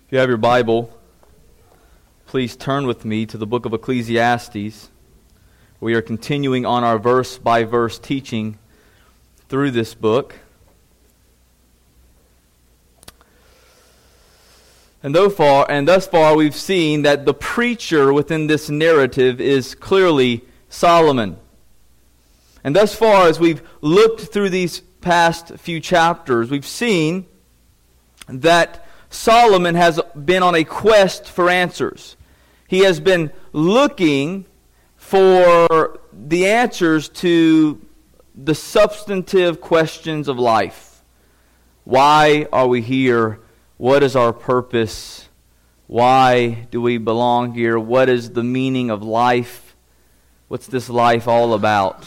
If you have your Bible, please turn with me to the book of Ecclesiastes. We are continuing on our verse-by-verse teaching through this book. And thus far we've seen that the preacher within this narrative is clearly Solomon. And thus far, as we've looked through these past few chapters, we've seen that Solomon has been on a quest for answers. He has been looking for the answers to the substantive questions of life. Why are we here? What is our purpose? Why do we belong here? What is the meaning of life? What's this life all about?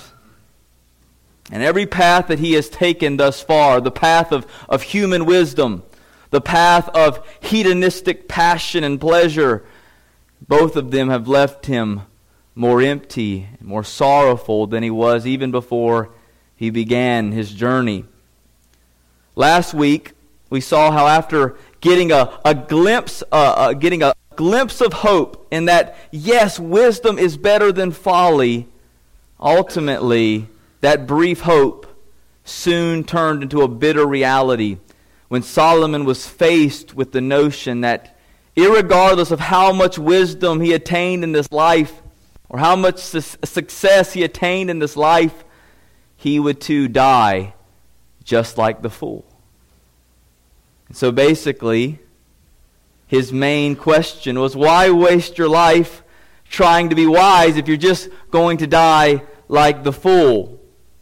And every path that he has taken thus far, the path of human wisdom, the path of hedonistic passion and pleasure, both of them have left him more empty, more sorrowful than he was even before he began his journey. Last week, we saw how after getting a glimpse of hope in that, yes, wisdom is better than folly, ultimately, that brief hope soon turned into a bitter reality when Solomon was faced with the notion that irregardless of how much wisdom he attained in this life or how much success he attained in this life, he would too die just like the fool. And so basically, his main question was, why waste your life trying to be wise if you're just going to die like the fool?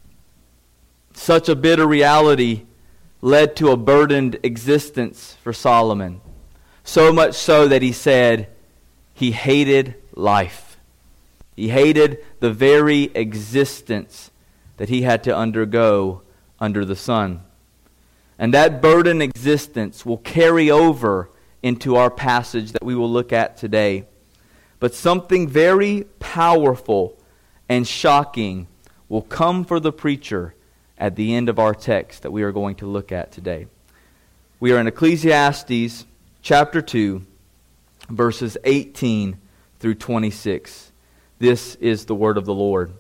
Such a bitter reality led to a burdened existence for Solomon. So much so that he said he hated life. He hated the very existence that he had to undergo under the sun. And that burdened existence will carry over into our passage that we will look at today. But something very powerful and shocking will come for the preacher at the end of our text that we are going to look at today. We are in Ecclesiastes chapter 2, verses 18 through 26. This is the word of the Lord.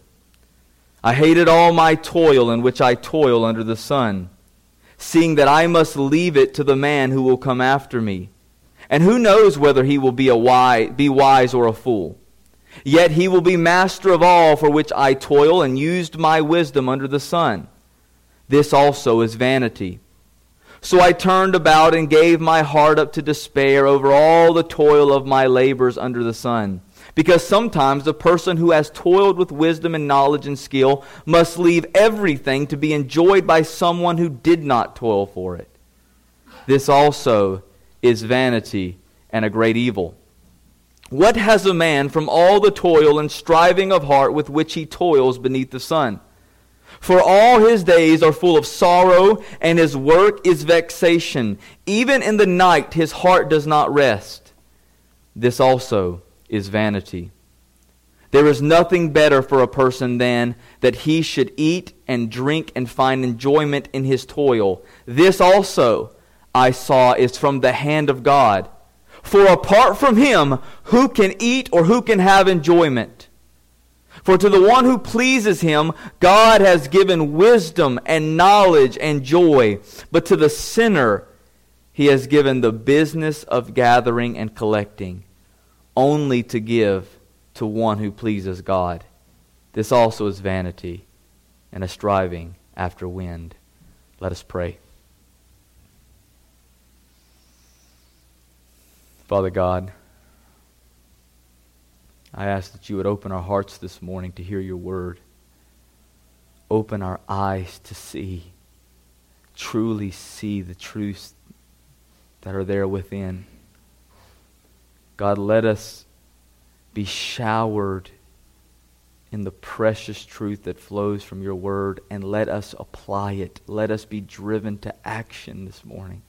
I hated all my toil in which I toil under the sun, seeing that I must leave it to the man who will come after me. And who knows whether he will be wise or a fool? Yet he will be master of all for which I toil and used my wisdom under the sun. This also is vanity. So I turned about and gave my heart up to despair over all the toil of my labors under the sun. Because sometimes the person who has toiled with wisdom and knowledge and skill must leave everything to be enjoyed by someone who did not toil for it. This also is vanity and a great evil. What has a man from all the toil and striving of heart with which he toils beneath the sun? For all his days are full of sorrow, and his work is vexation. Even in the night his heart does not rest. This also is vanity. There is nothing better for a person than that he should eat and drink and find enjoyment in his toil. This also, I saw, is from the hand of God. For apart from him, who can eat or who can have enjoyment? For to the one who pleases him, God has given wisdom and knowledge and joy. But to the sinner, he has given the business of gathering and collecting, only to give to one who pleases God. This also is vanity and a striving after wind. Let us pray. Father God, I ask that you would open our hearts this morning to hear your word. Open our eyes to see, truly see the truths that are there within. God, let us be showered in the precious truth that flows from your word, and let us apply it. Let us be driven to action this morning.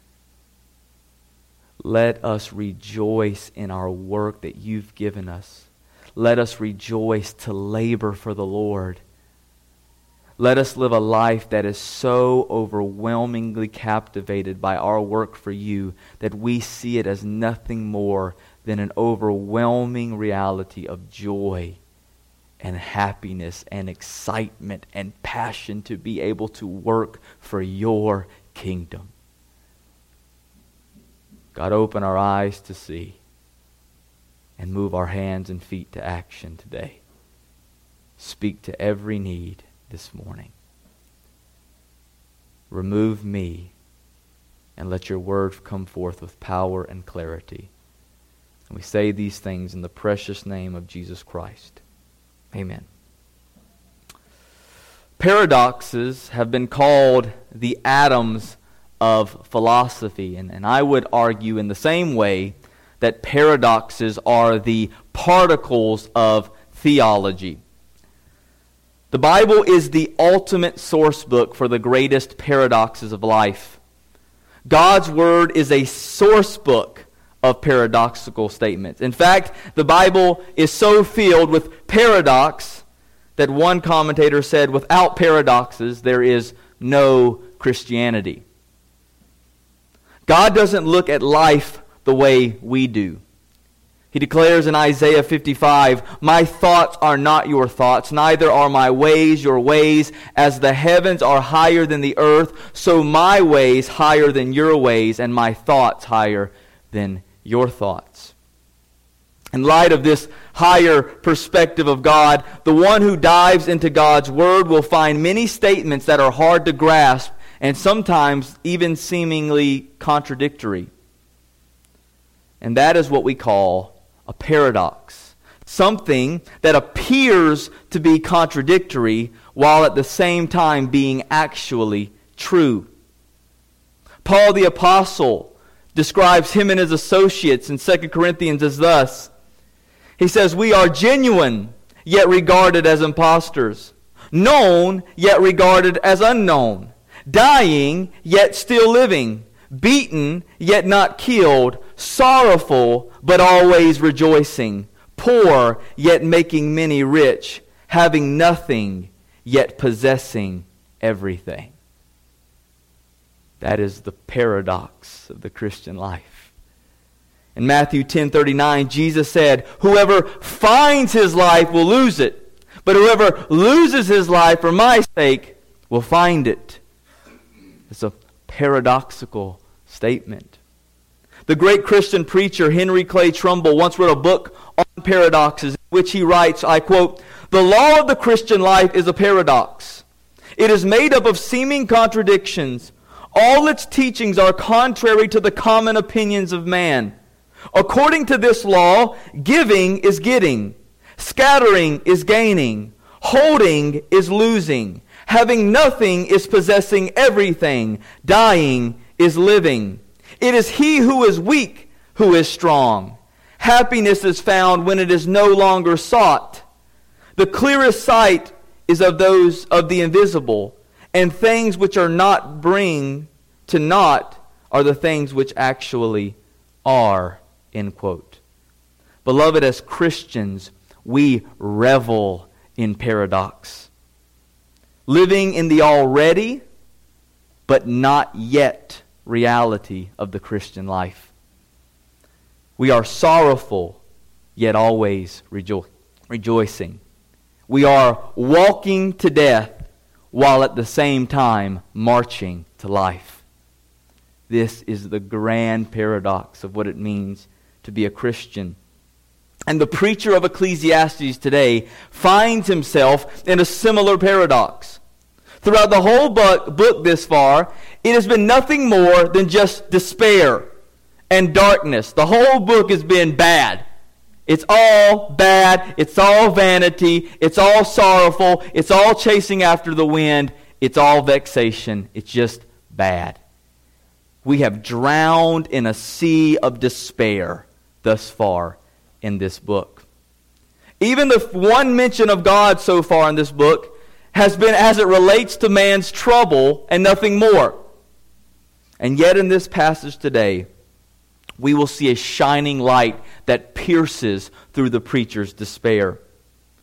Let us rejoice in our work that you've given us. Let us rejoice to labor for the Lord. let us live a life that is so overwhelmingly captivated by our work for you that we see it as nothing more than an overwhelming reality of joy and happiness and excitement and passion to be able to work for your kingdom. God, open our eyes to see and move our hands and feet to action today. Speak to every need this morning. Remove me and let your word come forth with power and clarity. And we say these things in the precious name of Jesus Christ. Amen. Paradoxes have been called the atoms of philosophy, and I would argue in the same way that paradoxes are the particles of theology. The Bible is the ultimate source book for the greatest paradoxes of life. God's Word is a source book of paradoxical statements. In fact, the Bible is so filled with paradox that one commentator said, without paradoxes, there is no Christianity. God doesn't look at life the way we do. He declares in Isaiah 55, "My thoughts are not your thoughts, neither are my ways your ways. As the heavens are higher than the earth, so my ways higher than your ways, and my thoughts higher than your thoughts." In light of this higher perspective of God, the one who dives into God's Word will find many statements that are hard to grasp and sometimes even seemingly contradictory. And that is what we call a paradox. Something that appears to be contradictory while at the same time being actually true. Paul the Apostle describes him and his associates in 2 Corinthians as thus. He says, "We are genuine, yet regarded as impostors. Known, yet regarded as unknown. Dying, yet still living. Beaten, yet not killed. Sorrowful, but always rejoicing. Poor, yet making many rich. Having nothing, yet possessing everything." That is the paradox of the Christian life. In Matthew 10:39, Jesus said, "Whoever finds his life will lose it, but whoever loses his life for my sake will find it." It's a paradoxical statement. The great Christian preacher Henry Clay Trumbull once wrote a book on paradoxes in which he writes, I quote, "The law of the Christian life is a paradox. It is made up of seeming contradictions. All its teachings are contrary to the common opinions of man. According to this law, giving is getting, scattering is gaining, holding is losing, having nothing is possessing everything, dying is living. It is he who is weak who is strong. Happiness is found when it is no longer sought. The clearest sight is of those of the invisible, and things which are not bring to naught are the things which actually are." End quote. Beloved, as Christians, we revel in paradox. Living in the already, but not yet reality of the Christian life. We are sorrowful, yet always rejoicing. We are walking to death while at the same time marching to life. This is the grand paradox of what it means to be a Christian. And the preacher of Ecclesiastes today finds himself in a similar paradox. Throughout the whole book this far, it has been nothing more than just despair and darkness. The whole book has been bad. It's all bad. It's all vanity. It's all sorrowful. It's all chasing after the wind. It's all vexation. It's just bad. We have drowned in a sea of despair thus far in this book. Even the one mention of God so far in this book has been as it relates to man's trouble and nothing more. And yet in this passage today, we will see a shining light that pierces through the preacher's despair.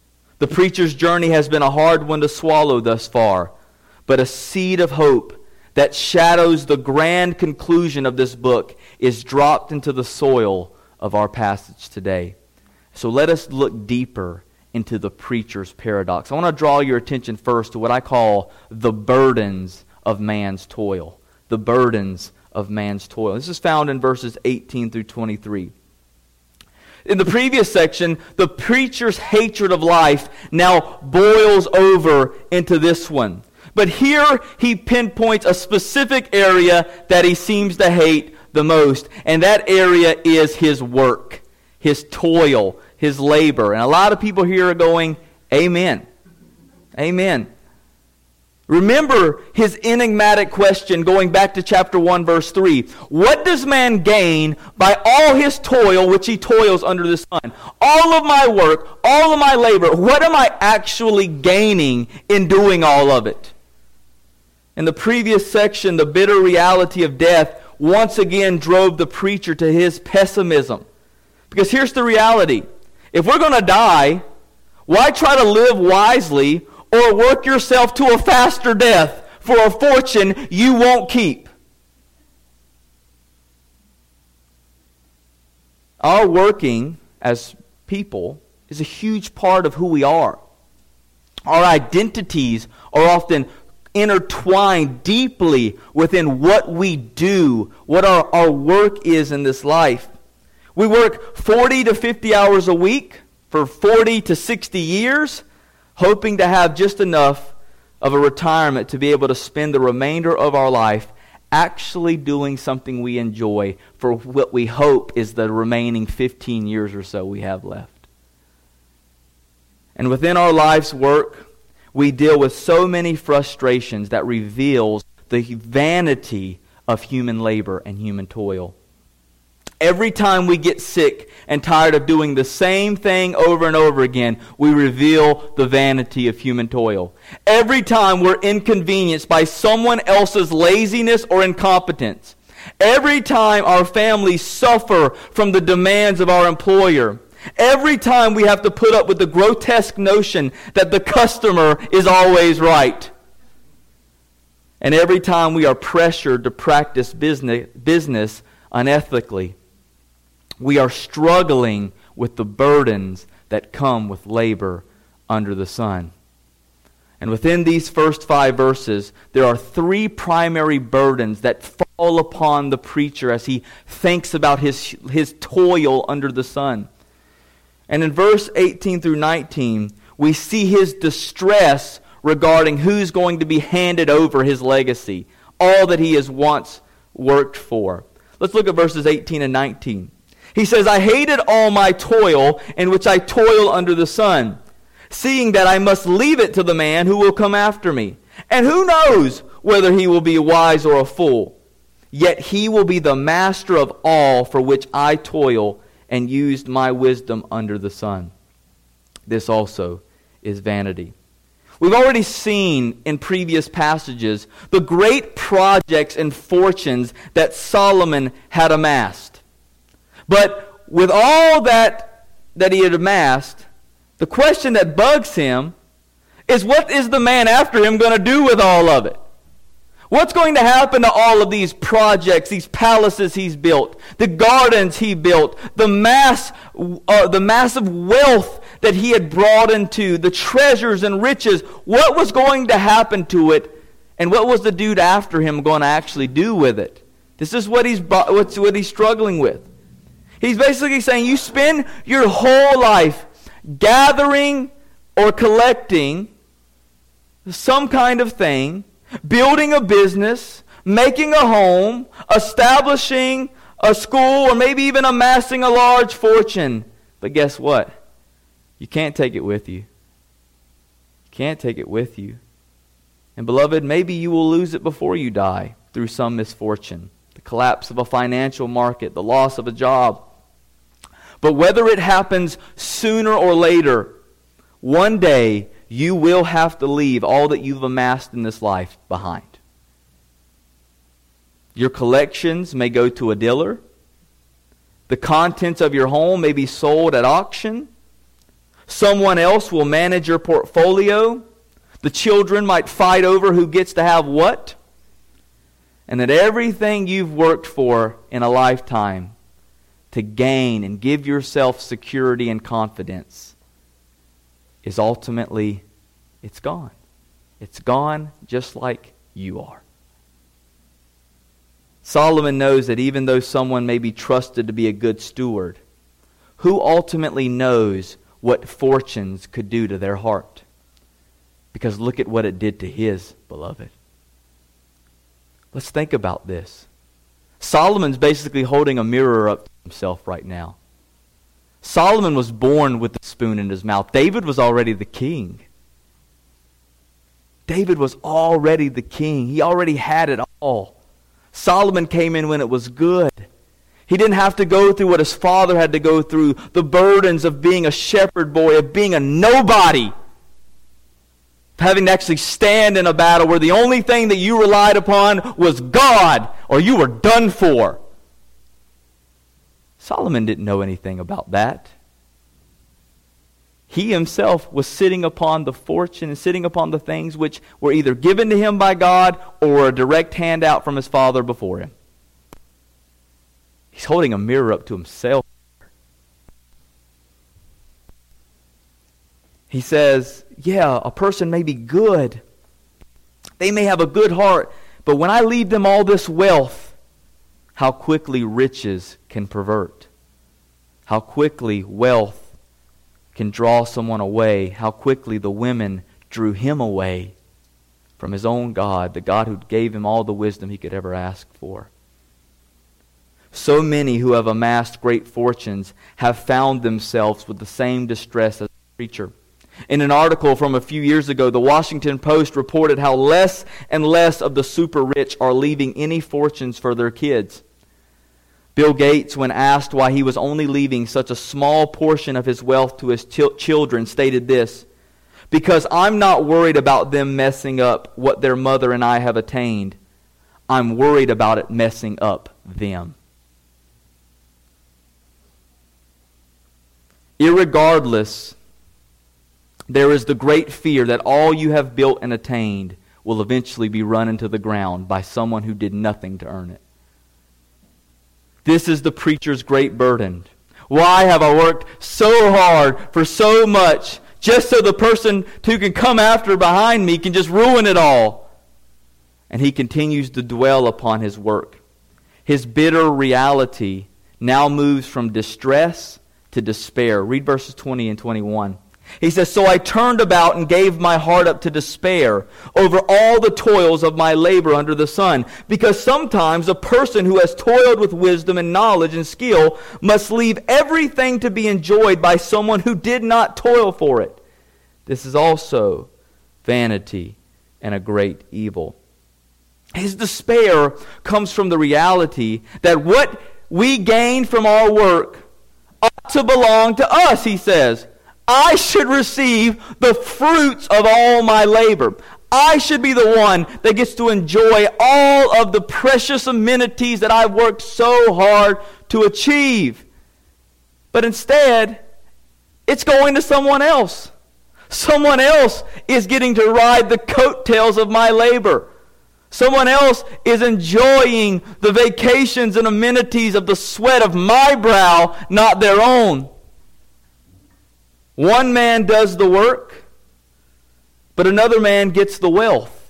The preacher's journey has been a hard one to swallow thus far, but a seed of hope that shadows the grand conclusion of this book is dropped into the soil of our passage today. So let us look deeper into the preacher's paradox. I want to draw your attention first to what I call the burdens of man's toil. The burdens of man's toil. This is found in verses 18 through 23. In the previous section, the preacher's hatred of life now boils over into this one. But here he pinpoints a specific area that he seems to hate the most, and that area is his work, his toil, his labor. And a lot of people here are going, amen. Amen. Remember his enigmatic question going back to chapter 1, verse 3. What does man gain by all his toil which he toils under the sun? All of my work, all of my labor, what am I actually gaining in doing all of it? In the previous section, the bitter reality of death once again drove the preacher to his pessimism. Because here's the reality. If we're going to die, why try to live wisely or work yourself to a faster death for a fortune you won't keep? Our working as people is a huge part of who we are. Our identities are often intertwined deeply within what we do, what our work is in this life. We work 40 to 50 hours a week for 40 to 60 years, hoping to have just enough of a retirement to be able to spend the remainder of our life actually doing something we enjoy for what we hope is the remaining 15 years or so we have left. And within our life's work, we deal with so many frustrations that reveals the vanity of human labor and human toil. Every time we get sick and tired of doing the same thing over and over again, we reveal the vanity of human toil. Every time we're inconvenienced by someone else's laziness or incompetence. Every time our families suffer from the demands of our employer. Every time we have to put up with the grotesque notion that the customer is always right. And every time we are pressured to practice business unethically. We are struggling with the burdens that come with labor under the sun. And within these first 5 verses, there are 3 primary burdens that fall upon the preacher as he thinks about his toil under the sun. And in verse 18 through 19, we see his distress regarding who's going to be handed over his legacy, all that he has once worked for. Let's look at verses 18 and 19. He says, I hated all my toil in which I toil under the sun, seeing that I must leave it to the man who will come after me. And who knows whether he will be wise or a fool? Yet he will be the master of all for which I toil and used my wisdom under the sun. This also is vanity. We've already seen in previous passages the great projects and fortunes that Solomon had amassed. But with all that he had amassed, the question that bugs him is, what is the man after him going to do with all of it? What's going to happen to all of these projects, these palaces he's built, the gardens he built, the massive wealth that he had brought into, the treasures and riches? What was going to happen to it, and what was the dude after him going to actually do with it? This is what he's struggling with. He's basically saying you spend your whole life gathering or collecting some kind of thing, building a business, making a home, establishing a school, or maybe even amassing a large fortune. But guess what? You can't take it with you. You can't take it with you. And beloved, maybe you will lose it before you die through some misfortune. The collapse of a financial market, the loss of a job. But whether it happens sooner or later, one day you will have to leave all that you've amassed in this life behind. Your collections may go to a dealer. The contents of your home may be sold at auction. Someone else will manage your portfolio. The children might fight over who gets to have what. And that everything you've worked for in a lifetime to gain and give yourself security and confidence is ultimately, it's gone. It's gone just like you are. Solomon knows that even though someone may be trusted to be a good steward, who ultimately knows what fortunes could do to their heart? Because look at what it did to his beloved. Let's think about this. Solomon's basically holding a mirror up to himself right now. Solomon was born with the spoon in his mouth. David was already the king. David was already the king. He already had it all. Solomon came in when it was good. He didn't have to go through what his father had to go through, the burdens of being a shepherd boy, of being a nobody. Having to actually stand in a battle where the only thing that you relied upon was God, or you were done for. Solomon didn't know anything about that. He himself was sitting upon the fortune and sitting upon the things which were either given to him by God or a direct handout from his father before him. He's holding a mirror up to himself. He says, yeah, a person may be good. They may have a good heart, but when I leave them all this wealth, how quickly riches can pervert. How quickly wealth can draw someone away. How quickly the women drew him away from his own God, the God who gave him all the wisdom he could ever ask for. So many who have amassed great fortunes have found themselves with the same distress as the preacher. In an article from a few years ago, the Washington Post reported how less and less of the super rich are leaving any fortunes for their kids. Bill Gates, when asked why he was only leaving such a small portion of his wealth to his children, stated this: "Because I'm not worried about them messing up what their mother and I have attained. I'm worried about it messing up them." Irregardless, there is the great fear that all you have built and attained will eventually be run into the ground by someone who did nothing to earn it. This is the preacher's great burden. Why have I worked so hard for so much just so the person who can come after behind me can just ruin it all? And he continues to dwell upon his work. His bitter reality now moves from distress to despair. Read verses 20 and 21. He says, "So I turned about and gave my heart up to despair over all the toils of my labor under the sun. Because sometimes a person who has toiled with wisdom and knowledge and skill must leave everything to be enjoyed by someone who did not toil for it. This is also vanity and a great evil." His despair comes from the reality that what we gain from our work ought to belong to us, he says. I should receive the fruits of all my labor. I should be the one that gets to enjoy all of the precious amenities that I've worked so hard to achieve. But instead, it's going to someone else. Someone else is getting to ride the coattails of my labor. Someone else is enjoying the vacations and amenities of the sweat of my brow, not their own. One man does the work, but another man gets the wealth.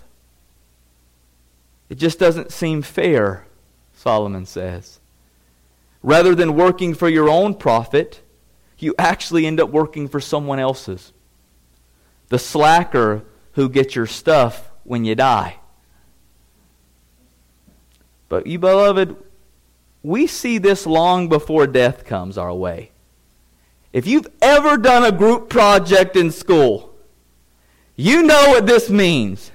It just doesn't seem fair, Solomon says. Rather than working for your own profit, you actually end up working for someone else's. The slacker who gets your stuff when you die. But you beloved, we see this long before death comes our way. If you've ever done a group project in school, you know what this means.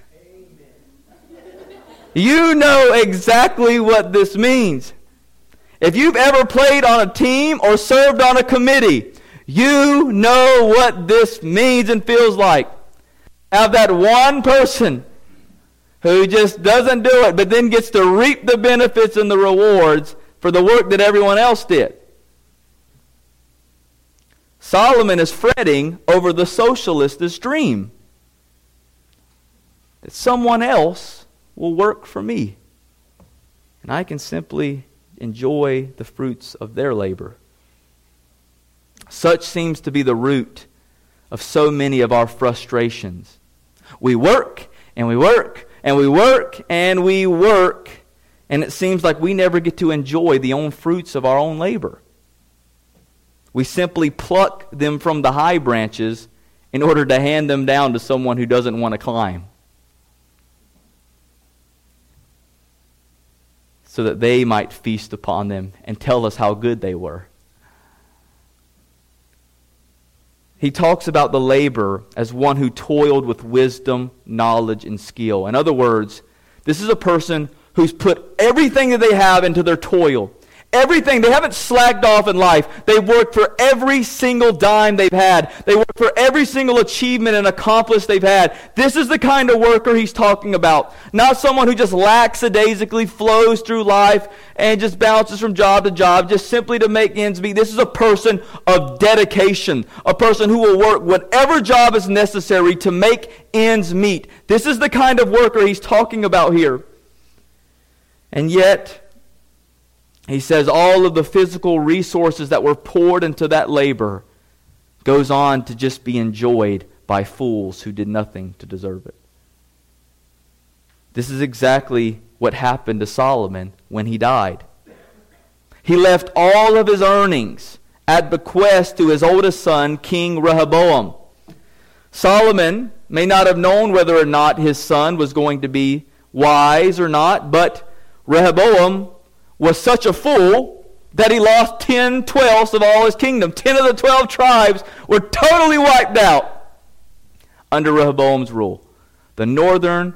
You know exactly what this means. If you've ever played on a team or served on a committee, you know what this means and feels like. Have that one person who just doesn't do it, but then gets to reap the benefits and the rewards for the work that everyone else did. Solomon is fretting over the socialist's dream, that someone else will work for me, and I can simply enjoy the fruits of their labor. Such seems to be the root of so many of our frustrations. We work, and we work, and we work, and we work, and it seems like we never get to enjoy the own fruits of our own labor. We simply pluck them from the high branches in order to hand them down to someone who doesn't want to climb, so that they might feast upon them and tell us how good they were. He talks about the laborer as one who toiled with wisdom, knowledge, and skill. In other words, this is a person who's put everything that they have into their toil. Everything. They haven't slacked off in life. They've worked for every single dime they've had. They worked for every single achievement and accomplishment they've had. This is the kind of worker he's talking about. Not someone who just lackadaisically flows through life and just bounces from job to job just simply to make ends meet. This is a person of dedication. A person who will work whatever job is necessary to make ends meet. This is the kind of worker he's talking about here. And yet, he says all of the physical resources that were poured into that labor goes on to just be enjoyed by fools who did nothing to deserve it. This is exactly what happened to Solomon when he died. He left all of his earnings at bequest to his oldest son, King Rehoboam. Solomon may not have known whether or not his son was going to be wise or not, but Rehoboam was such a fool that he lost 10/12 of all his kingdom. 10 of the 12 tribes were totally wiped out under Rehoboam's rule. The northern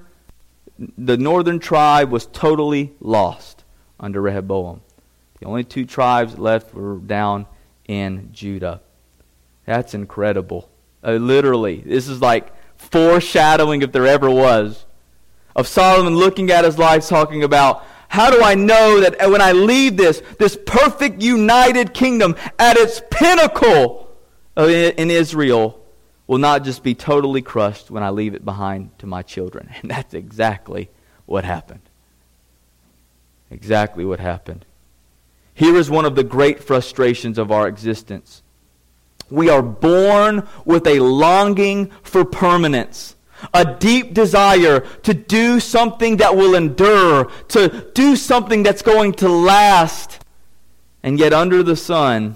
tribe was totally lost under Rehoboam. The only 2 tribes left were down in Judah. That's incredible. Literally, this is like foreshadowing, if there ever was, of Solomon looking at his life talking about, how do I know that when I leave this perfect united kingdom at its pinnacle in Israel will not just be totally crushed when I leave it behind to my children? And that's exactly what happened. Exactly what happened. Here is one of the great frustrations of our existence. We are born with a longing for permanence. A deep desire to do something that will endure, to do something that's going to last. And yet under the sun,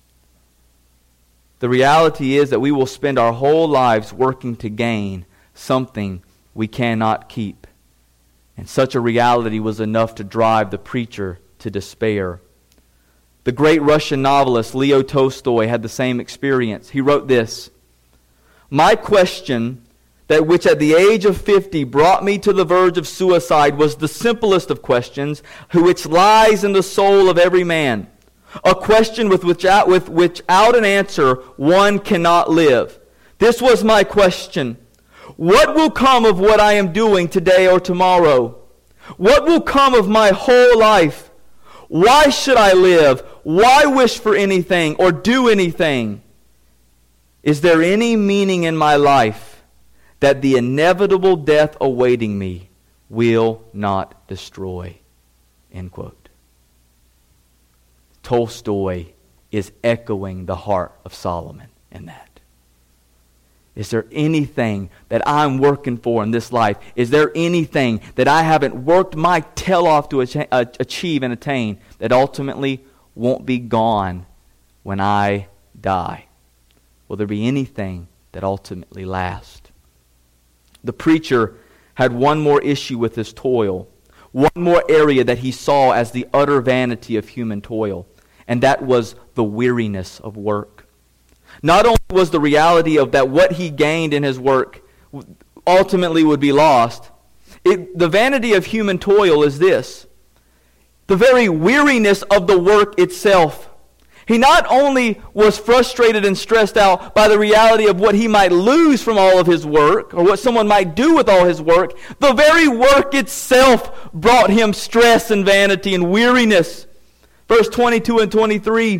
the reality is that we will spend our whole lives working to gain something we cannot keep. And such a reality was enough to drive the preacher to despair. The great Russian novelist Leo Tolstoy had the same experience. He wrote this: "My question, that which at the age of 50 brought me to the verge of suicide, was the simplest of questions, which lies in the soul of every man. A question with which out an answer one cannot live. This was my question: what will come of what I am doing today or tomorrow? What will come of my whole life? Why should I live? Why wish for anything or do anything? Is there any meaning in my life that the inevitable death awaiting me will not destroy?" End quote. Tolstoy is echoing the heart of Solomon in that. Is there anything that I'm working for in this life? Is there anything that I haven't worked my tail off to achieve and attain that ultimately won't be gone when I die? Will there be anything that ultimately lasts? The preacher had one more issue with his toil, one more area that he saw as the utter vanity of human toil, and that was the weariness of work. Not only was the reality of that what he gained in his work ultimately would be lost, the vanity of human toil is this: the very weariness of the work itself. He not only was frustrated and stressed out by the reality of what he might lose from all of his work, or what someone might do with all his work, the very work itself brought him stress and vanity and weariness. Verse 22 and 23,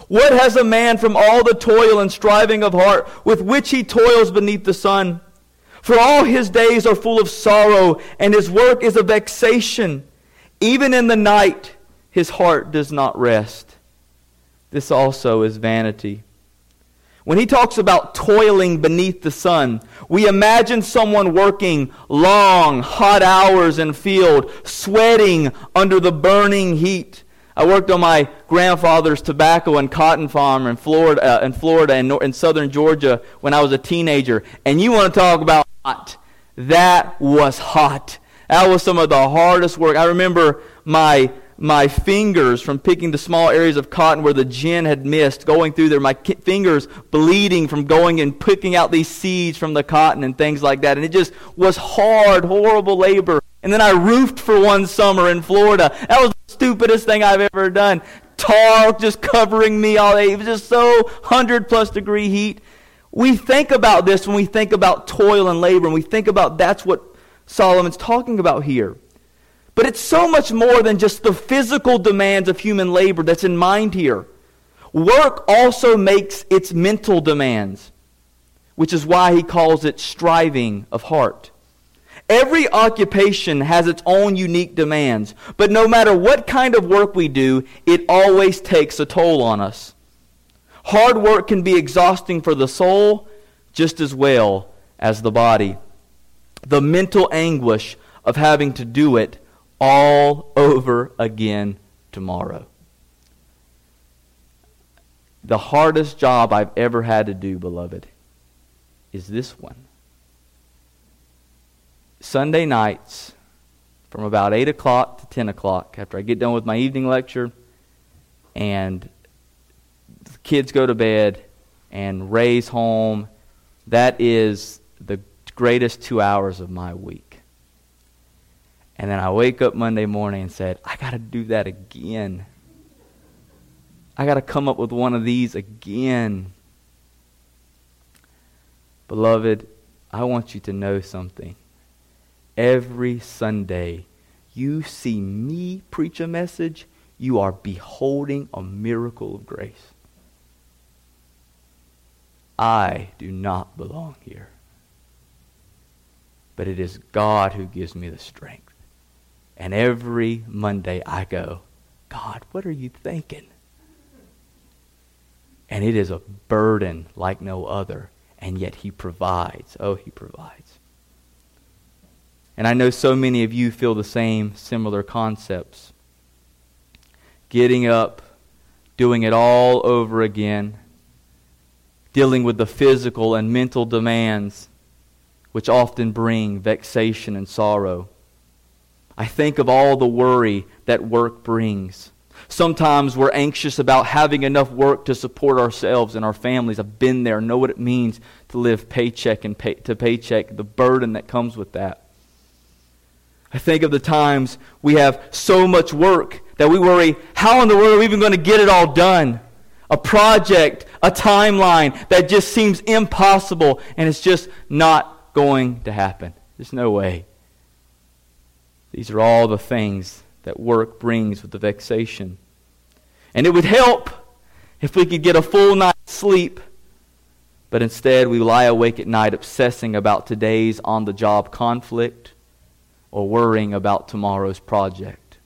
What has a man from all the toil and striving of heart with which he toils beneath the sun? For all his days are full of sorrow, and his work is a vexation. Even in the night his heart does not rest. This also is vanity. When he talks about toiling beneath the sun, we imagine someone working long, hot hours in field, sweating under the burning heat. I worked on my grandfather's tobacco and cotton farm in Florida and southern Georgia when I was a teenager. And you want to talk about hot. That was hot. That was some of the hardest work. I remember my fingers from picking the small areas of cotton where the gin had missed, going through there, my fingers bleeding from going and picking out these seeds from the cotton and things like that. And it just was hard, horrible labor. And then I roofed for one summer in Florida. That was the stupidest thing I've ever done. Tar just covering me all day. It was just so 100+ degree heat. We think about this when we think about toil and labor, and we think about that's what Solomon's talking about here. But it's so much more than just the physical demands of human labor that's in mind here. Work also makes its mental demands, which is why he calls it striving of heart. Every occupation has its own unique demands, but no matter what kind of work we do, it always takes a toll on us. Hard work can be exhausting for the soul just as well as the body. The mental anguish of having to do it all over again tomorrow. The hardest job I've ever had to do, beloved, is this one. Sunday nights from about 8 o'clock to 10 o'clock, after I get done with my evening lecture and the kids go to bed and Ray's home, that is the greatest 2 hours of my week. And then I wake up Monday morning and said, I got to do that again. I got to come up with one of these again. Beloved, I want you to know something. Every Sunday, you see me preach a message, you are beholding a miracle of grace. I do not belong here. But it is God who gives me the strength. And every Monday I go, God, what are you thinking? And it is a burden like no other. And yet He provides. Oh, He provides. And I know so many of you feel the same similar concepts. Getting up, doing it all over again, dealing with the physical and mental demands which often bring vexation and sorrow. I think of all the worry that work brings. Sometimes we're anxious about having enough work to support ourselves and our families. I've been there, know what it means to live paycheck to paycheck, the burden that comes with that. I think of the times we have so much work that we worry, how in the world are we even going to get it all done? A project, a timeline that just seems impossible, and it's just not going to happen. There's no way. These are all the things that work brings with the vexation. And it would help if we could get a full night's sleep, but instead we lie awake at night obsessing about today's on-the-job conflict or worrying about tomorrow's project.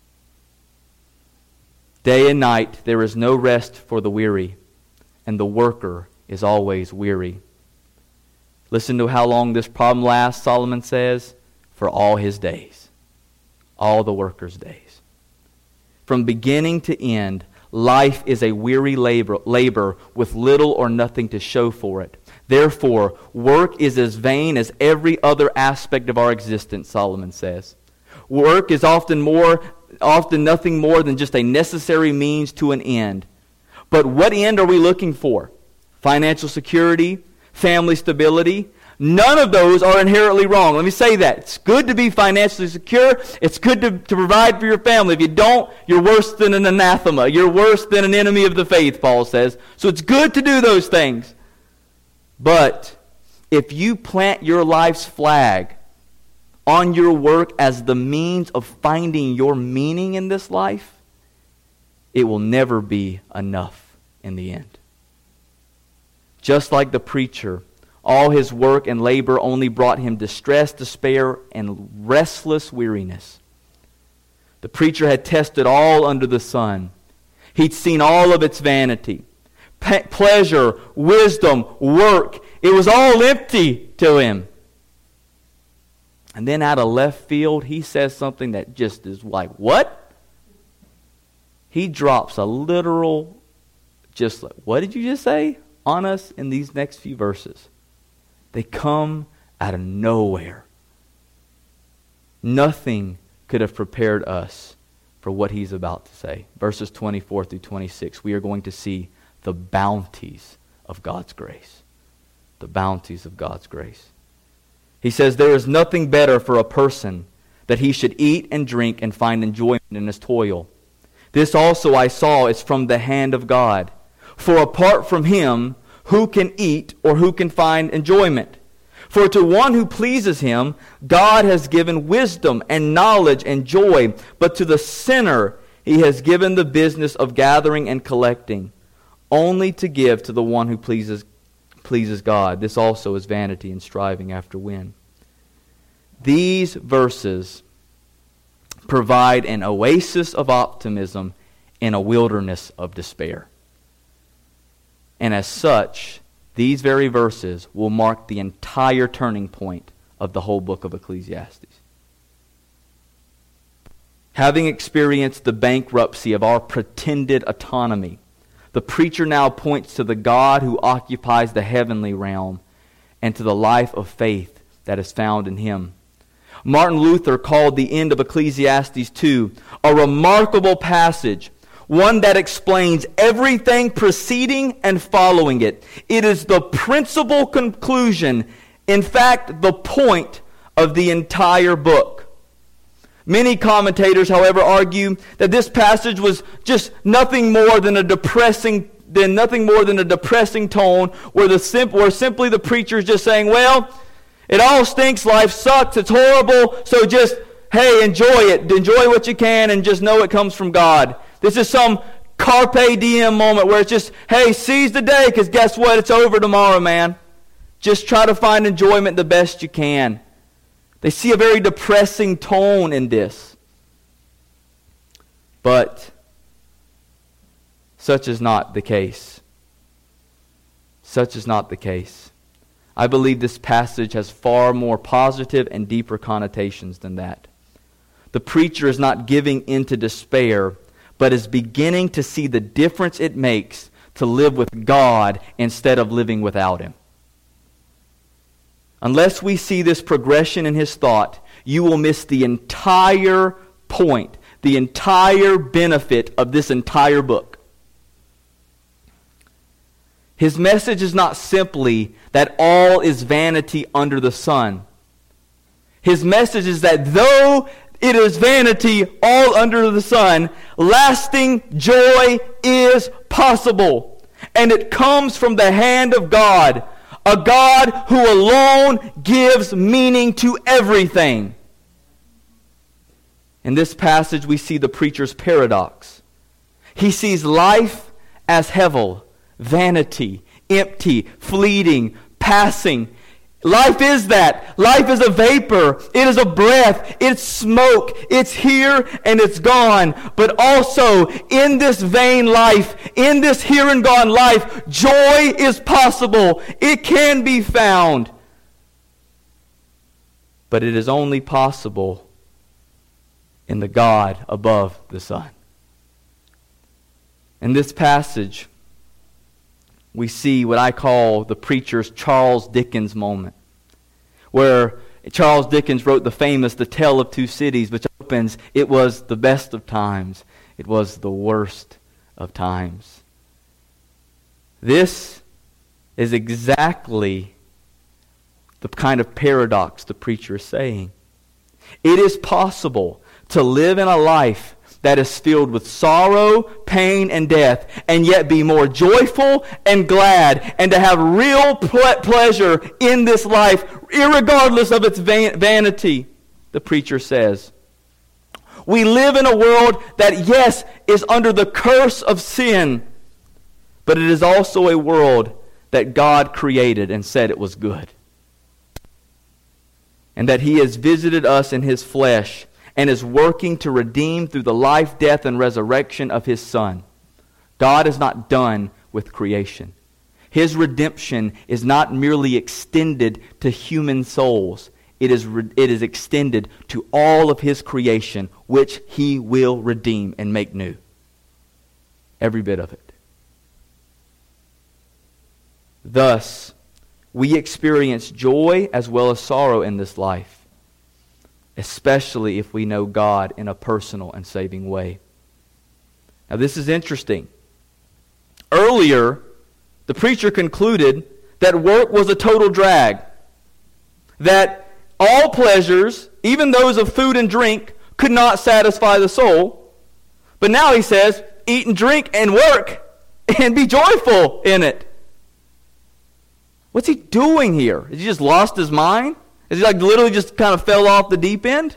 Day and night there is no rest for the weary, and the worker is always weary. Listen to how long this problem lasts, Solomon says, for all his days. All the worker's days. From beginning to end, life is a weary labor with little or nothing to show for it. Therefore, work is as vain as every other aspect of our existence, Solomon says. Work is often nothing more than just a necessary means to an end. But what end are we looking for? Financial security? Family stability? None of those are inherently wrong. Let me say that. It's good to be financially secure. It's good to provide for your family. If you don't, you're worse than an anathema. You're worse than an enemy of the faith, Paul says. So it's good to do those things. But if you plant your life's flag on your work as the means of finding your meaning in this life, it will never be enough in the end. Just like the preacher, all his work and labor only brought him distress, despair, and restless weariness. The preacher had tested all under the sun. He'd seen all of its vanity. Pleasure, wisdom, work. It was all empty to him. And then out of left field, he says something that just is like, what? He drops a literal, just like, what did you just say? On us in these next few verses. They come out of nowhere. Nothing could have prepared us for what he's about to say. Verses 24 through 26, we are going to see the bounties of God's grace. The bounties of God's grace. He says, there is nothing better for a person that he should eat and drink and find enjoyment in his toil. This also I saw is from the hand of God. For apart from him, who can eat or who can find enjoyment? For to one who pleases him, God has given wisdom and knowledge and joy. But to the sinner, he has given the business of gathering and collecting, only to give to the one who pleases God. This also is vanity and striving after wind. These verses provide an oasis of optimism in a wilderness of despair. And as such, these very verses will mark the entire turning point of the whole book of Ecclesiastes. Having experienced the bankruptcy of our pretended autonomy, the preacher now points to the God who occupies the heavenly realm and to the life of faith that is found in him. Martin Luther called the end of Ecclesiastes 2 a remarkable passage, one that explains everything preceding and following it. It is the principal conclusion, in fact, the point of the entire book. Many commentators, however, argue that this passage was just nothing more than a depressing tone where simply the preacher is just saying, well, it all stinks, life sucks, it's horrible, so just, hey, enjoy it. Enjoy what you can and just know it comes from God. This is some carpe diem moment where it's just, hey, seize the day because guess what? It's over tomorrow, man. Just try to find enjoyment the best you can. They see a very depressing tone in this. But such is not the case. Such is not the case. I believe this passage has far more positive and deeper connotations than that. The preacher is not giving in to despair, but is beginning to see the difference it makes to live with God instead of living without him. Unless we see this progression in his thought, you will miss the entire point, the entire benefit of this entire book. His message is not simply that all is vanity under the sun. His message is that though it is vanity all under the sun, lasting joy is possible. And it comes from the hand of God. A God who alone gives meaning to everything. In this passage, we see the preacher's paradox. He sees life as hevel, vanity, empty, fleeting, passing. Life is that. Life is a vapor. It is a breath. It's smoke. It's here and it's gone. But also, in this vain life, in this here and gone life, joy is possible. It can be found. But it is only possible in the God above the sun. In this passage, we see what I call the preacher's Charles Dickens moment, where Charles Dickens wrote the famous The Tale of Two Cities, which opens, it was the best of times, it was the worst of times. This is exactly the kind of paradox the preacher is saying. It is possible to live in a life that is filled with sorrow, pain, and death, and yet be more joyful and glad, and to have real pleasure in this life, irregardless of its vanity, the preacher says. We live in a world that, yes, is under the curse of sin, but it is also a world that God created and said it was good. And that He has visited us in His flesh and is working to redeem through the life, death, and resurrection of His Son. God is not done with creation. His redemption is not merely extended to human souls. It is extended to all of His creation, which He will redeem and make new. Every bit of it. Thus, we experience joy as well as sorrow in this life, especially if we know God in a personal and saving way. Now, this is interesting. Earlier, the preacher concluded that work was a total drag, that all pleasures, even those of food and drink, could not satisfy the soul. But now he says, eat and drink and work and be joyful in it. What's he doing here? Has he just lost his mind? Has he literally just kind of fell off the deep end?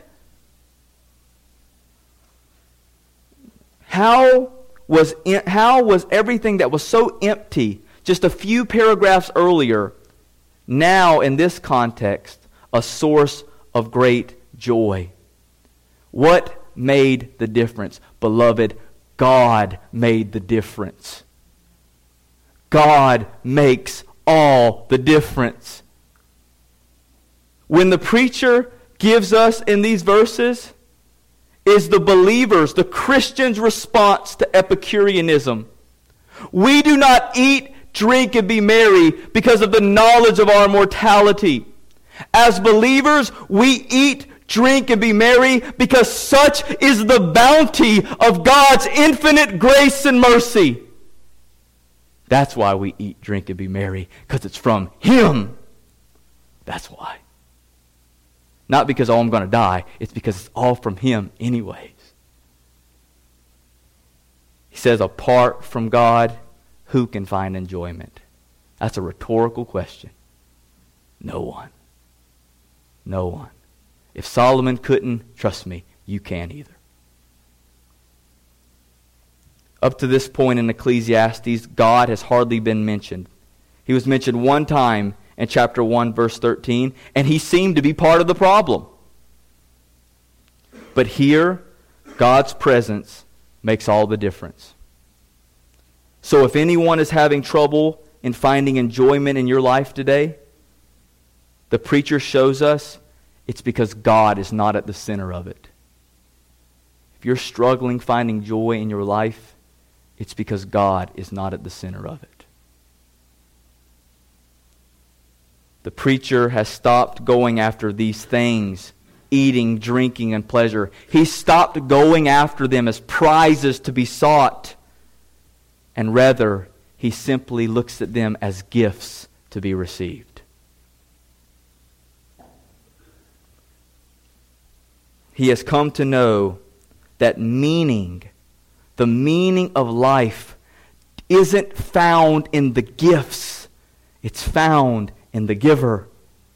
How was everything that was so empty just a few paragraphs earlier, now in this context, a source of great joy? What made the difference? Beloved, God made the difference. God makes all the difference. When the preacher gives us in these verses is the believers, the Christian's response to Epicureanism. We do not eat, drink, and be merry because of the knowledge of our mortality. As believers, we eat, drink, and be merry because such is the bounty of God's infinite grace and mercy. That's why we eat, drink, and be merry, because it's from Him. That's why. Not because, I'm going to die. It's because it's all from Him anyways. He says, apart from God, who can find enjoyment? That's a rhetorical question. No one. No one. If Solomon couldn't, trust me, you can't either. Up to this point in Ecclesiastes, God has hardly been mentioned. He was mentioned one time in chapter 1, verse 13, and He seemed to be part of the problem. But here, God's presence makes all the difference. So if anyone is having trouble in finding enjoyment in your life today, the preacher shows us it's because God is not at the center of it. If you're struggling finding joy in your life, it's because God is not at the center of it. The preacher has stopped going after these things, eating, drinking, and pleasure. He stopped going after them as prizes to be sought, and rather, he simply looks at them as gifts to be received. He has come to know that the meaning of life, isn't found in the gifts. It's found in the giver.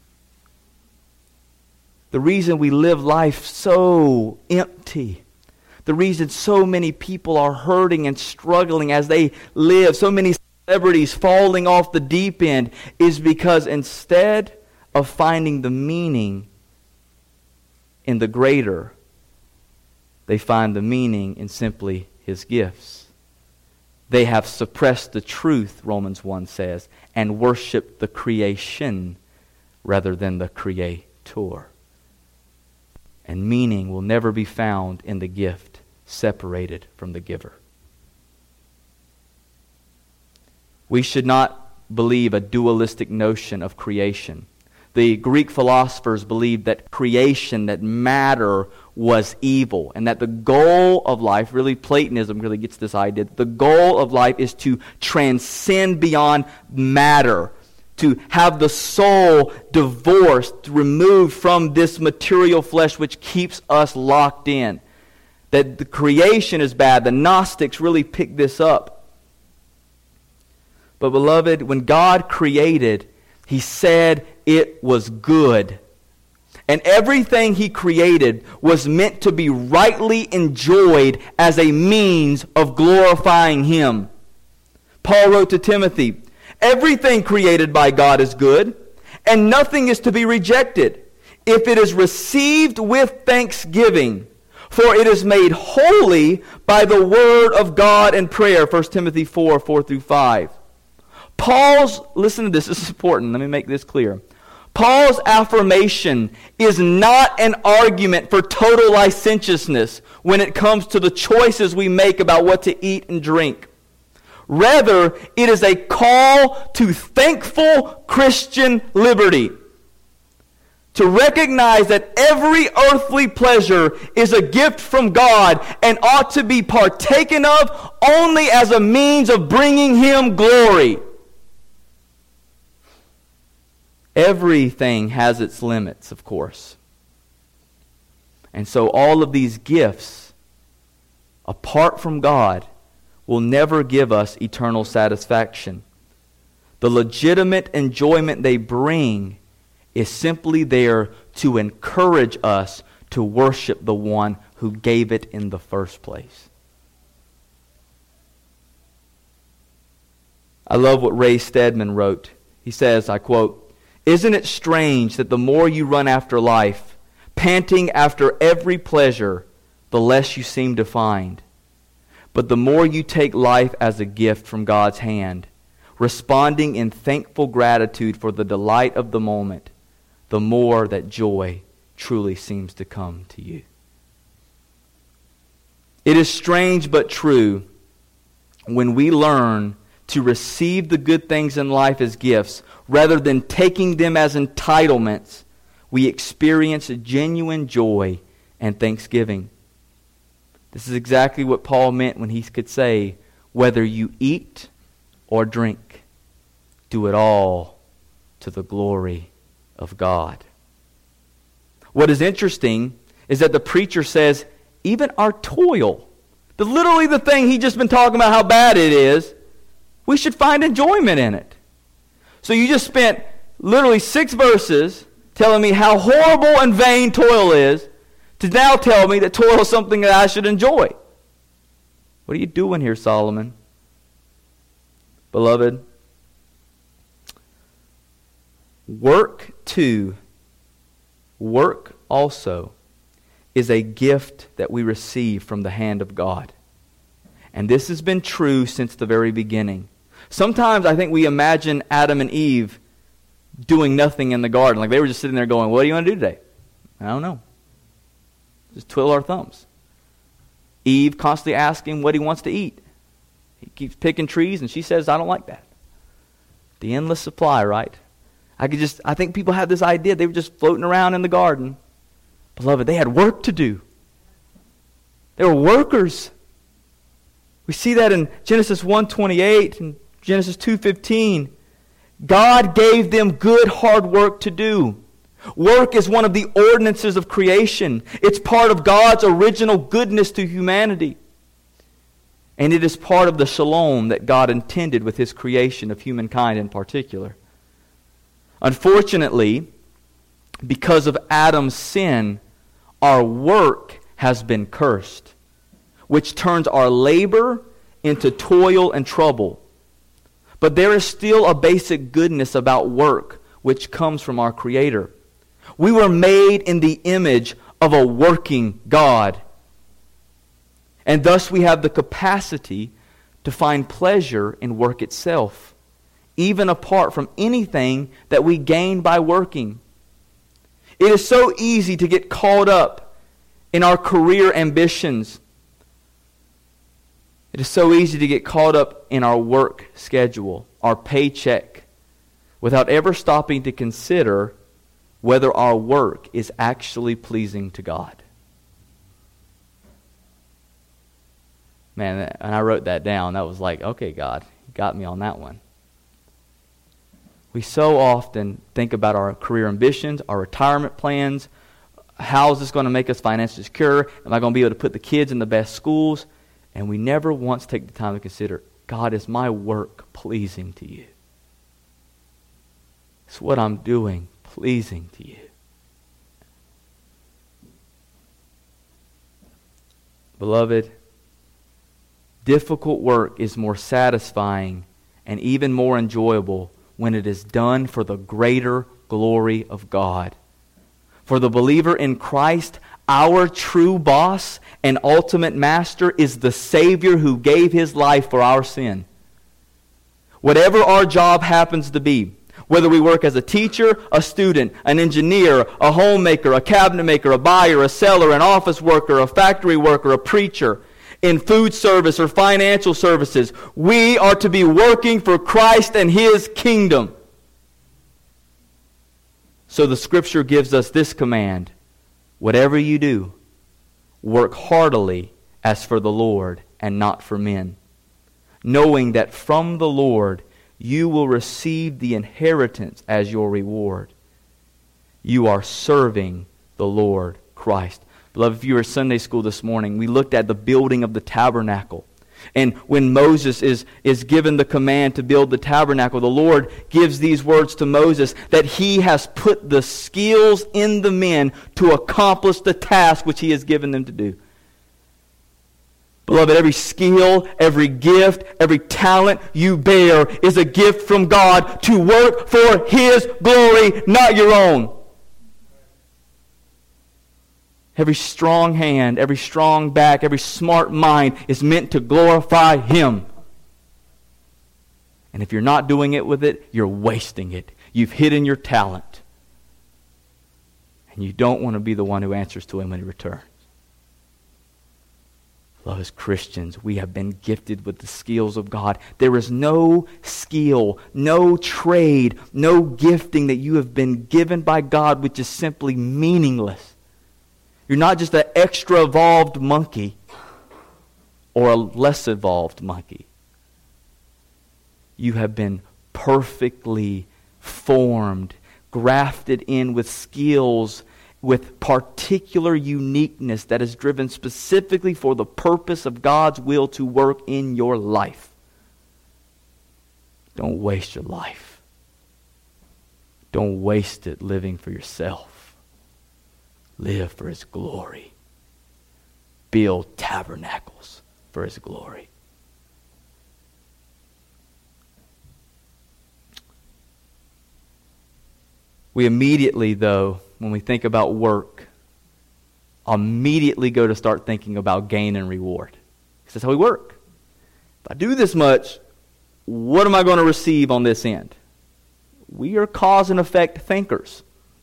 The reason we live life so empty, the reason so many people are hurting and struggling as they live, so many celebrities falling off the deep end, is because instead of finding the meaning in the greater, they find the meaning in simply His gifts. They have suppressed the truth, Romans 1 says, and worshiped the creation rather than the Creator. And meaning will never be found in the gift separated from the giver. We should not believe a dualistic notion of creation. The Greek philosophers believed that creation, that matter was evil, and that the goal of life, really Platonism really gets this idea, the goal of life is to transcend beyond matter, to have the soul divorced, removed from this material flesh which keeps us locked in. That the creation is bad. The Gnostics really picked this up. But beloved, when God created, He said it was good. And everything He created was meant to be rightly enjoyed as a means of glorifying Him. Paul wrote to Timothy, "Everything created by God is good, and nothing is to be rejected, if it is received with thanksgiving, for it is made holy by the word of God and prayer." 1 Timothy 4, 4 through 5. Listen to this is important, let me make this clear. Paul's affirmation is not an argument for total licentiousness when it comes to the choices we make about what to eat and drink. Rather, it is a call to thankful Christian liberty. To recognize that every earthly pleasure is a gift from God and ought to be partaken of only as a means of bringing Him glory. Everything has its limits, of course. And so all of these gifts, apart from God, will never give us eternal satisfaction. The legitimate enjoyment they bring is simply there to encourage us to worship the one who gave it in the first place. I love what Ray Stedman wrote. He says, I quote, "Isn't it strange that the more you run after life, panting after every pleasure, the less you seem to find? But the more you take life as a gift from God's hand, responding in thankful gratitude for the delight of the moment, the more that joy truly seems to come to you." It is strange but true when we learn to receive the good things in life as gifts rather than taking them as entitlements, we experience a genuine joy and thanksgiving. This is exactly what Paul meant when he could say, "Whether you eat or drink, do it all to the glory of God." What is interesting is that the preacher says, even our toil, literally the thing he's just been talking about how bad it is, we should find enjoyment in it. So you just spent literally 6 verses telling me how horrible and vain toil is, to now tell me that toil is something that I should enjoy. What are you doing here, Solomon? Beloved, work also is a gift that we receive from the hand of God. And this has been true since the very beginning. Sometimes I think we imagine Adam and Eve doing nothing in the garden. Like they were just sitting there going, "What do you want to do today?" "I don't know. Just twiddle our thumbs." Eve constantly asking what he wants to eat. He keeps picking trees and she says, "I don't like that." The endless supply, right? I think people have this idea they were just floating around in the garden. Beloved, they had work to do. They were workers. We see that in Genesis 1:28 and Genesis 2:15. God gave them good hard work to do. Work is one of the ordinances of creation. It's part of God's original goodness to humanity. And it is part of the shalom that God intended with His creation of humankind in particular. Unfortunately, because of Adam's sin, our work has been cursed, which turns our labor into toil and trouble. But there is still a basic goodness about work which comes from our Creator. We were made in the image of a working God. And thus we have the capacity to find pleasure in work itself, even apart from anything that we gain by working. It is so easy to get caught up in our career ambitions. It is so easy to get caught up in our work schedule, our paycheck, without ever stopping to consider whether our work is actually pleasing to God. Man, and I wrote that down. That was like, okay, God, you got me on that one. We so often think about our career ambitions, our retirement plans. How is this going to make us financially secure? Am I going to be able to put the kids in the best schools? And we never once take the time to consider, God, is my work pleasing to you? Is what I'm doing pleasing to you? Beloved, difficult work is more satisfying and even more enjoyable when it is done for the greater glory of God. For the believer in Christ, our true boss and ultimate master is the Savior who gave His life for our sin. Whatever our job happens to be, whether we work as a teacher, a student, an engineer, a homemaker, a cabinet maker, a buyer, a seller, an office worker, a factory worker, a preacher, in food service or financial services, we are to be working for Christ and His kingdom. So the Scripture gives us this command: whatever you do, work heartily as for the Lord and not for men, knowing that from the Lord you will receive the inheritance as your reward. You are serving the Lord Christ. Beloved, if you were at Sunday school this morning, we looked at the building of the tabernacle. And when Moses is given the command to build the tabernacle, the Lord gives these words to Moses that He has put the skills in the men to accomplish the task which He has given them to do. Beloved, every skill, every gift, every talent you bear is a gift from God to work for His glory, not your own. Every strong hand, every strong back, every smart mind is meant to glorify Him. And if you're not doing it with it, you're wasting it. You've hidden your talent. And you don't want to be the one who answers to Him when He returns. Love, as Christians, we have been gifted with the skills of God. There is no skill, no trade, no gifting that you have been given by God which is simply meaningless. You're not just an extra evolved monkey or a less evolved monkey. You have been perfectly formed, grafted in with skills, with particular uniqueness that is driven specifically for the purpose of God's will to work in your life. Don't waste your life. Don't waste it living for yourself. Live for His glory. Build tabernacles for His glory. We immediately, though, when we think about work, immediately go to start thinking about gain and reward. Because that's how we work. If I do this much, what am I going to receive on this end? We are cause and effect thinkers.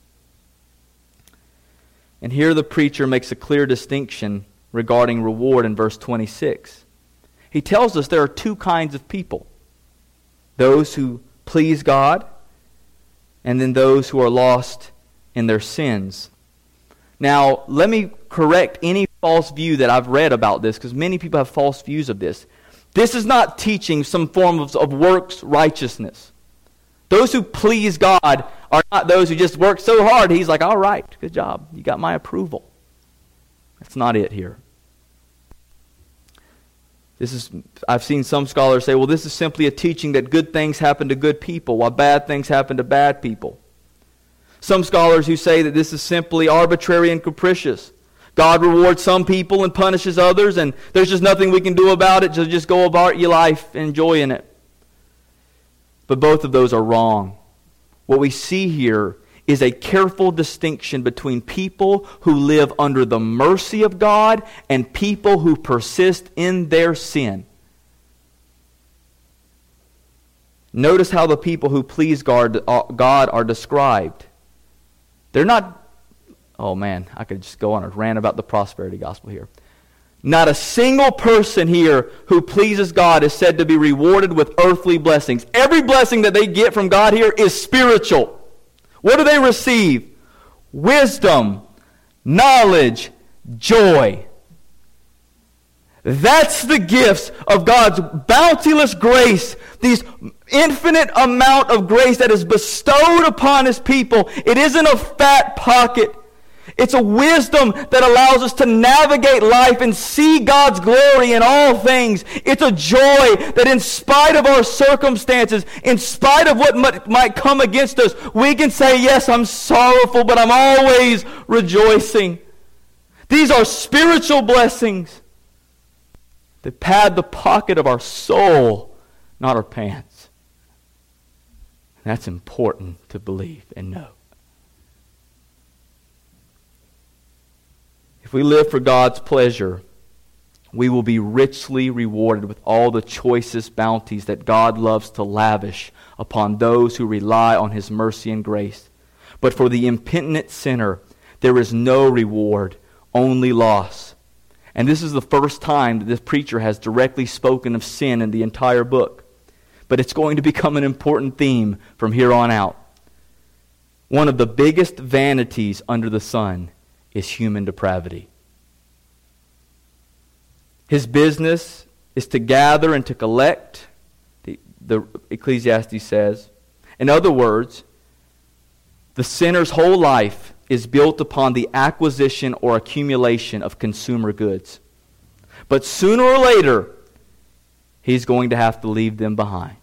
And here the preacher makes a clear distinction regarding reward in verse 26. He tells us there are two kinds of people. Those who please God, and then those who are lost in their sins. Now, let me correct any false view that I've read about this, because many people have false views of this. This is not teaching some form of works righteousness. Those who please God are not those who just work so hard, He's like, all right, good job, you got my approval. That's not it here. I've seen some scholars say, well, this is simply a teaching that good things happen to good people, while bad things happen to bad people. Some scholars who say that this is simply arbitrary and capricious. God rewards some people and punishes others, and there's just nothing we can do about it, so just go about your life enjoying it. But both of those are wrong. What we see here is a careful distinction between people who live under the mercy of God and people who persist in their sin. Notice how the people who please God are described. They're not, oh man, I could just go on a rant about the prosperity gospel here. Not a single person here who pleases God is said to be rewarded with earthly blessings. Every blessing that they get from God here is spiritual. What do they receive? Wisdom, knowledge, joy. That's the gifts of God's bounteous grace, these infinite amount of grace that is bestowed upon His people. It isn't a fat pocket. It's a wisdom that allows us to navigate life and see God's glory in all things. It's a joy that in spite of our circumstances, in spite of what might come against us, we can say, yes, I'm sorrowful, but I'm always rejoicing. These are spiritual blessings that pad the pocket of our soul, not our pants. That's important to believe and know. If we live for God's pleasure, we will be richly rewarded with all the choicest bounties that God loves to lavish upon those who rely on His mercy and grace. But for the impenitent sinner, there is no reward, only loss. And this is the first time that this preacher has directly spoken of sin in the entire book. But it's going to become an important theme from here on out. One of the biggest vanities under the sun is human depravity. His business is to gather and to collect, the Ecclesiastes says. In other words, the sinner's whole life is built upon the acquisition or accumulation of consumer goods. But sooner or later, he's going to have to leave them behind.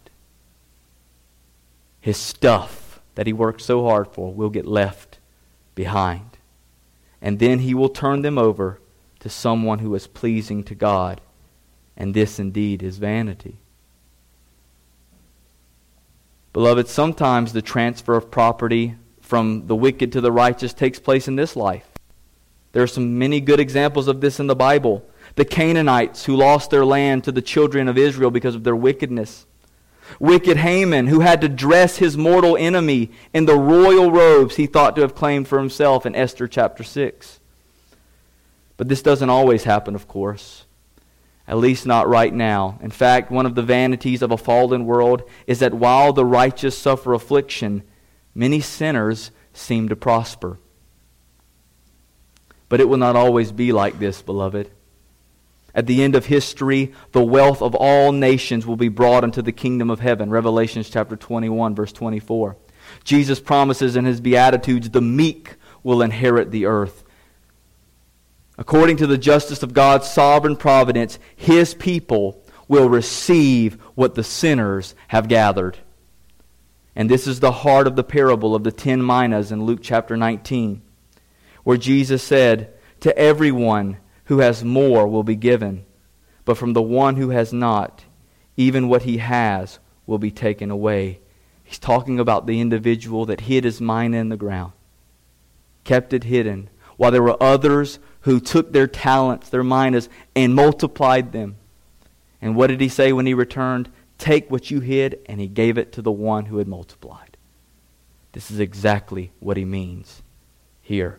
His stuff that he worked so hard for will get left behind. And then he will turn them over to someone who is pleasing to God. And this indeed is vanity. Beloved, sometimes the transfer of property from the wicked to the righteous takes place in this life. There are many good examples of this in the Bible. The Canaanites who lost their land to the children of Israel because of their wickedness. Wicked Haman, who had to dress his mortal enemy in the royal robes he thought to have claimed for himself in Esther chapter 6. But this doesn't always happen, of course. At least not right now. In fact, one of the vanities of a fallen world is that while the righteous suffer affliction, many sinners seem to prosper. But it will not always be like this, beloved. At the end of history, the wealth of all nations will be brought into the kingdom of heaven. Revelation chapter 21, verse 24. Jesus promises in His Beatitudes, the meek will inherit the earth. According to the justice of God's sovereign providence, His people will receive what the sinners have gathered. And this is the heart of the parable of the 10 minas in Luke chapter 19, where Jesus said, "To everyone who has more will be given, but from the one who has not, even what he has will be taken away." He's talking about the individual that hid his mina in the ground, kept it hidden, while there were others who took their talents, their minas, and multiplied them. And what did He say when He returned? Take what you hid, and He gave it to the one who had multiplied. This is exactly what He means here.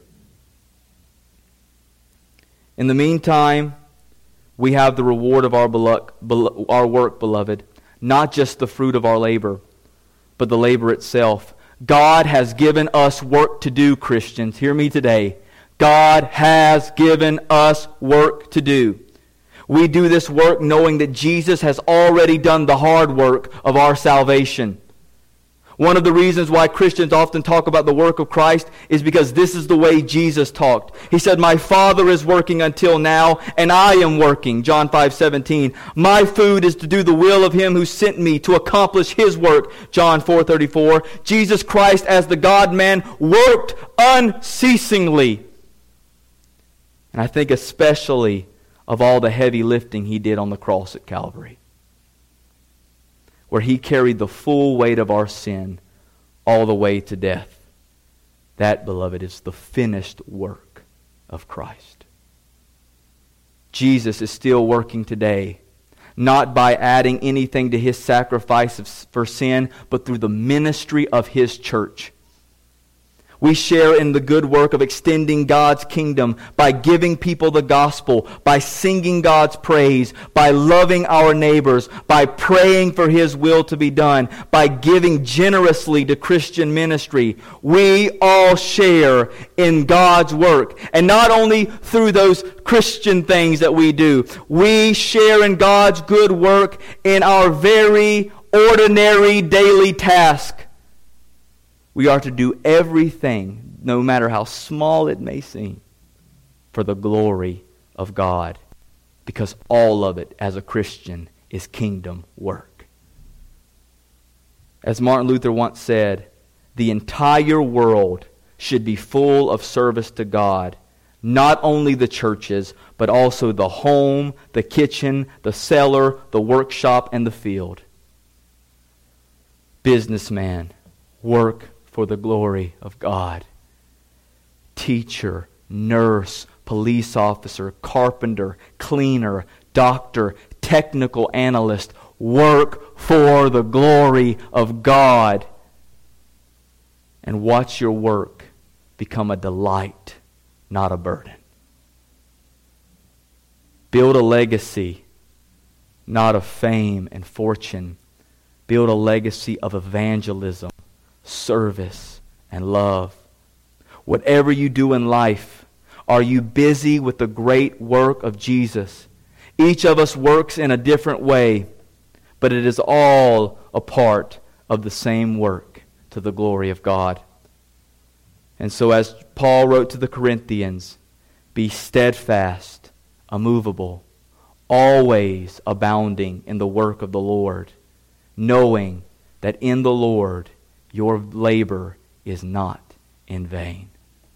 In the meantime, we have the reward of our work, beloved. Not just the fruit of our labor, but the labor itself. God has given us work to do, Christians. Hear me today. God has given us work to do. We do this work knowing that Jesus has already done the hard work of our salvation. One of the reasons why Christians often talk about the work of Christ is because this is the way Jesus talked. He said, "My Father is working until now, and I am working." John 5:17. "My food is to do the will of Him who sent me to accomplish His work." John 4:34. Jesus Christ, as the God-man, worked unceasingly. And I think especially of all the heavy lifting He did on the cross at Calvary, where He carried the full weight of our sin all the way to death. That, beloved, is the finished work of Christ. Jesus is still working today, not by adding anything to His sacrifice for sin, but through the ministry of His church. We share in the good work of extending God's kingdom by giving people the gospel, by singing God's praise, by loving our neighbors, by praying for His will to be done, by giving generously to Christian ministry. We all share in God's work. And not only through those Christian things that we do, we share in God's good work in our very ordinary daily task. We are to do everything, no matter how small it may seem, for the glory of God. Because all of it, as a Christian, is kingdom work. As Martin Luther once said, the entire world should be full of service to God. Not only the churches, but also the home, the kitchen, the cellar, the workshop, and the field. Businessman, work for the glory of God. Teacher, nurse, police officer, carpenter, cleaner, doctor, technical analyst, work for the glory of God. And watch your work become a delight, not a burden. Build a legacy, not of fame and fortune. Build a legacy of evangelism, service, and love. Whatever you do in life, are you busy with the great work of Jesus? Each of us works in a different way, but it is all a part of the same work to the glory of God. And so as Paul wrote to the Corinthians, be steadfast, immovable, always abounding in the work of the Lord, knowing that in the Lord your labor is not in vain.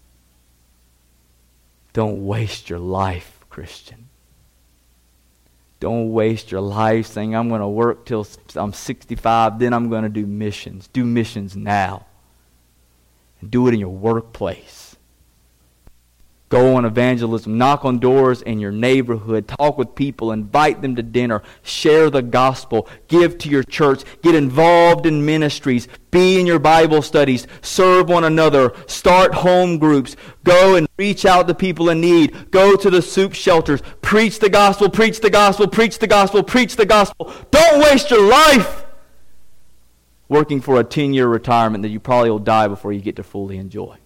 Don't waste your life, Christian. Don't waste your life saying, I'm going to work till I'm 65, then I'm going to do missions. Do missions now. And do it in your workplace. Go on evangelism. Knock on doors in your neighborhood. Talk with people. Invite them to dinner. Share the gospel. Give to your church. Get involved in ministries. Be in your Bible studies. Serve one another. Start home groups. Go and reach out to people in need. Go to the soup shelters. Preach the gospel. Preach the gospel. Preach the gospel. Preach the gospel. Don't waste your life working for a 10-year retirement that you probably will die before you get to fully enjoy.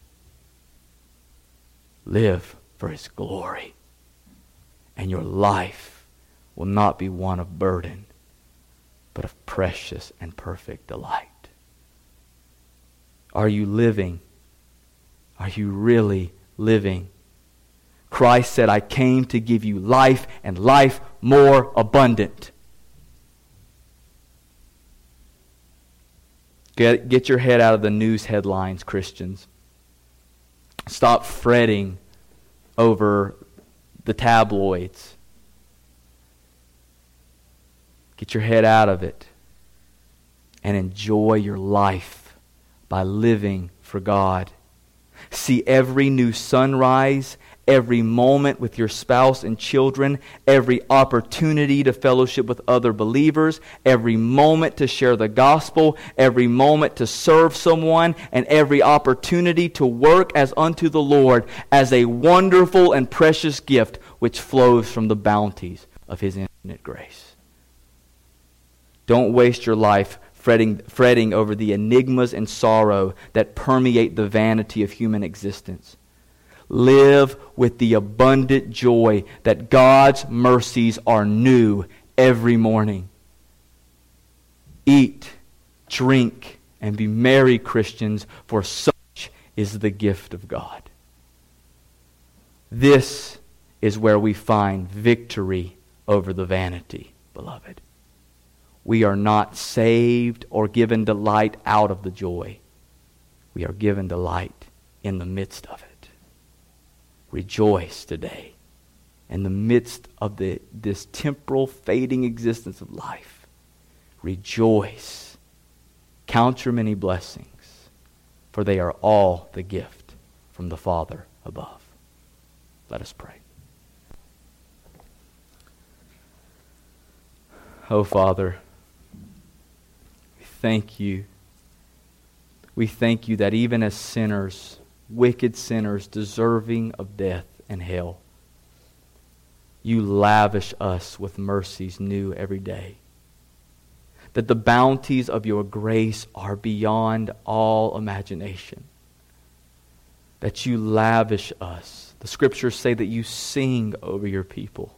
Live for His glory. And your life will not be one of burden, but of precious and perfect delight. Are you living? Are you really living? Christ said, I came to give you life and life more abundant. Get your head out of the news headlines, Christians. Stop fretting over the tabloids. Get your head out of it and enjoy your life by living for God. See every new sunrise, every moment with your spouse and children, every opportunity to fellowship with other believers, every moment to share the gospel, every moment to serve someone, and every opportunity to work as unto the Lord as a wonderful and precious gift which flows from the bounties of His infinite grace. Don't waste your life fretting over the enigmas and sorrow that permeate the vanity of human existence. Live with the abundant joy that God's mercies are new every morning. Eat, drink, and be merry, Christians, for such is the gift of God. This is where we find victory over the vanity, beloved. We are not saved or given delight out of the joy. We are given delight in the midst of it. Rejoice today in the midst of this temporal, fading existence of life. Rejoice. Count your many blessings, for they are all the gift from the Father above. Let us pray. Oh, Father, we thank you. We thank you that even as sinners, wicked sinners deserving of death and hell, you lavish us with mercies new every day. That the bounties of your grace are beyond all imagination. That you lavish us. The scriptures say that you sing over your people.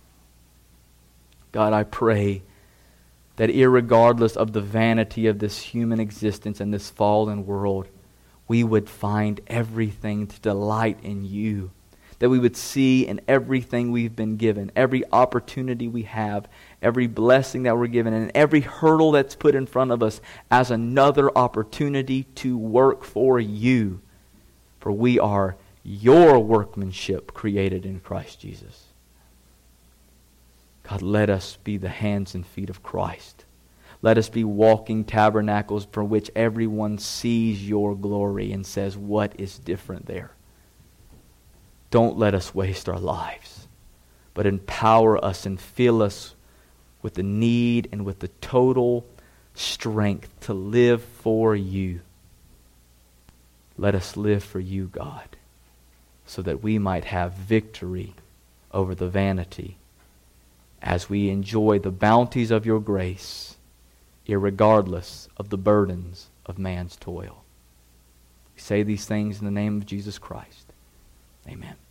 God, I pray that irregardless of the vanity of this human existence and this fallen world, we would find everything to delight in you. That we would see in everything we've been given, every opportunity we have, every blessing that we're given, and every hurdle that's put in front of us as another opportunity to work for you. For we are your workmanship created in Christ Jesus. God, let us be the hands and feet of Christ. Let us be walking tabernacles from which everyone sees your glory and says, what is different there? Don't let us waste our lives, but empower us and fill us with the need and with the total strength to live for you. Let us live for you, God, so that we might have victory over the vanity as we enjoy the bounties of your grace, irregardless of the burdens of man's toil. We say these things in the name of Jesus Christ. Amen.